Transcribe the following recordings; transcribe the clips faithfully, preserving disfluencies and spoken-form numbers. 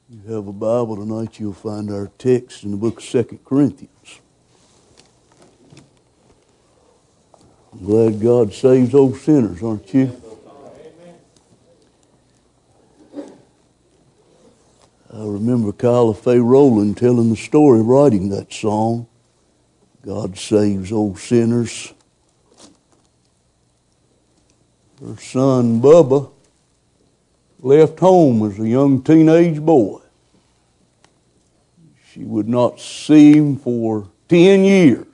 You have a Bible tonight, you'll find our text in the book of Second Corinthians. I'm glad God saves old sinners, aren't you? I remember Kyla Faye Rowland telling the story, writing that song, God Saves Old Sinners. Her son, Bubba, left home as a young teenage boy. She would not see him for ten years.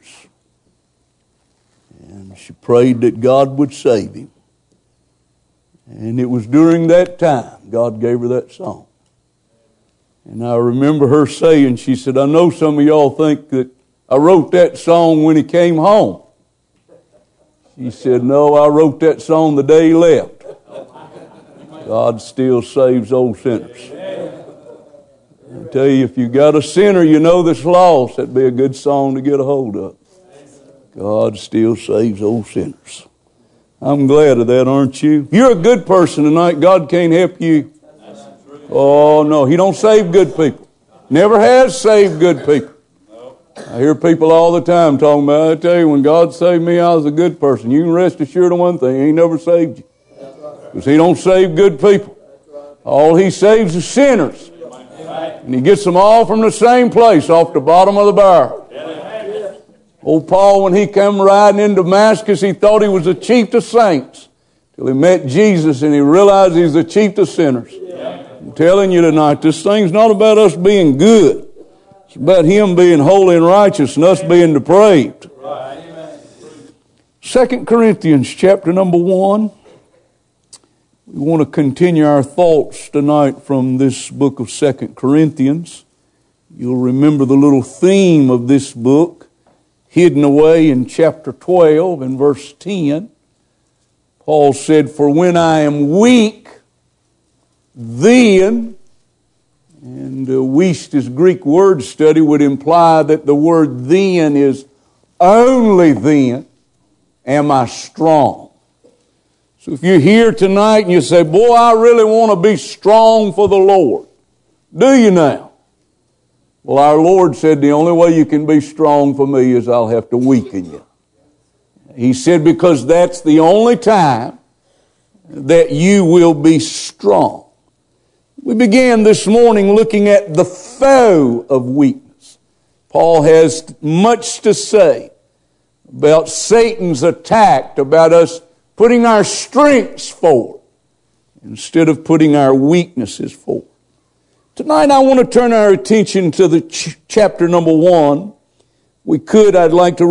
And she prayed that God would save him. And it was during that time God gave her that song. And I remember her saying, she said, I know some of y'all think that I wrote that song when he came home. She said, no, I wrote that song the day he left. God still saves old sinners. I tell you, if you got a sinner you know that's lost, that'd be a good song to get a hold of. God still saves old sinners. I'm glad of that, aren't you? You're a good person tonight. God can't help you. Oh, no, He don't save good people. Never has saved good people. I hear people all the time talking about, I tell you, when God saved me, I was a good person. You can rest assured of one thing, He ain't never saved you. Because He don't save good people. All He saves is sinners. And He gets them all from the same place, off the bottom of the barrel. Old Paul, when he came riding in Damascus, he thought he was the chief of saints. Till he met Jesus and he realized he's the chief of sinners. I'm telling you tonight, this thing's not about us being good. It's about Him being holy and righteous and us being depraved. Second Corinthians chapter number one. We want to continue our thoughts tonight from this book of Second Corinthians. You'll remember the little theme of this book, hidden away in chapter twelve and verse ten. Paul said, for when I am weak, then, and uh, Wuest's Greek word study would imply that the word then is only then am I strong. So if you're here tonight and you say, boy, I really want to be strong for the Lord. Do you now? Well, our Lord said the only way you can be strong for me is I'll have to weaken you. He said because that's the only time that you will be strong. We began this morning looking at the foe of weakness. Paul has much to say about Satan's attack, about us putting our strengths forward instead of putting our weaknesses forward. Tonight I want to turn our attention to the ch- chapter number one. We could, I'd like to